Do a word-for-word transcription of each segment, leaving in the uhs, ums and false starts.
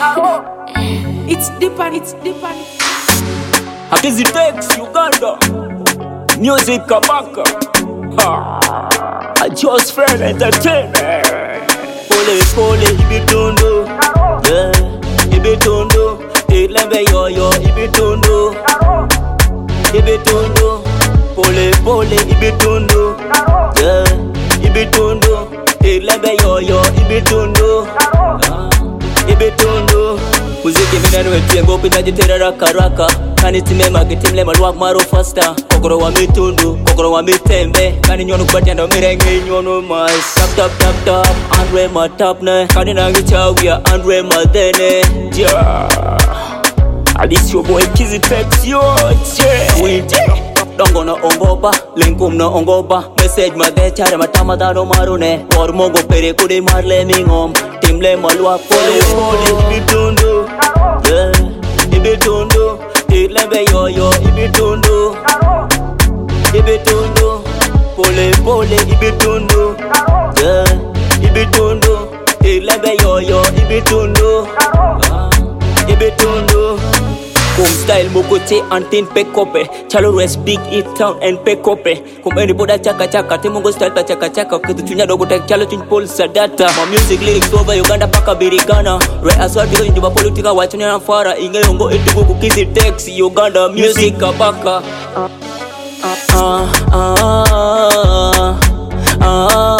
It's deep and it's deep and it's Akizi Tex, Uganda. Music Kabaka. Ha. I just friend entertainment. Pole pole ibitondo. Yeah, ibitondo. Ilembe yo yo ibitondo. Ibitondo. Pole pole ibitondo. Yeah, ibitondo. Ilembe yo yo ibitondo. Ibitondo. Muziki minanu wetuengo pitaji tera raka raka. Kani timema kitimle malwak maro faster. Kokoro wa mitundu, kokoro wa mitembe. Kani nyonu kubati ando mirenge nyonu mais. Tap tap tap tap, Andre ma tap ne. Kani nangi chawia, Andre ma dene. Yeah, this your boy Kizzy Tex, yo, yeah. Windy Dongo na ongoba, linkum na ongoba. Message ma de chare matama dano marune. Or mongo pere kude marle mingom. Timle malwak pole pole ibitondo. Yeah, ibitondo. Ilembe yo yo ibitondo. Ibitondo. Pole pole ibitondo. Yeah, ibitondo. Ilembe yo yo ibitondo. Ibitondo. Kum style mukote antin pekope. Chalo rest big it town and pekope. Kum any boda chaka chaka. Timungo style pa chaka chaka. Kitu tunya dogo tek chalo tun pulsa data. My music lyrics over Uganda paka birikana. Re aswati ko njuba politika wachuni na fara. Inge yongo itugu Kizzy Tex Uganda music kabaka. Ah ah ah ah.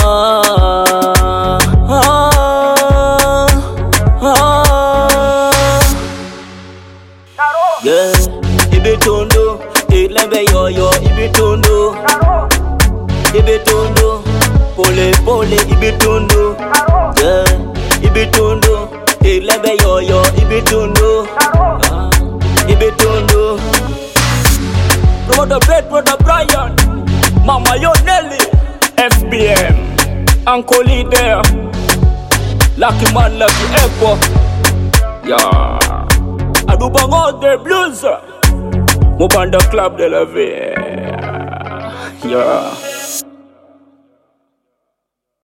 Yeah, ibitondo, ilembe yo yo ibitondo. Ibitondo, pole pole ibitondo. Yeah, ibitondo, ilembe yo yo ibitondo. Ah, ibitondo. Brother Brett, brother Brian, Mama yo Nelly, F B M, Uncle Lee there, Lucky Man, Lucky Echo. Yeah. Adubangos de blues Mubanda Club de la Vie. Yeah.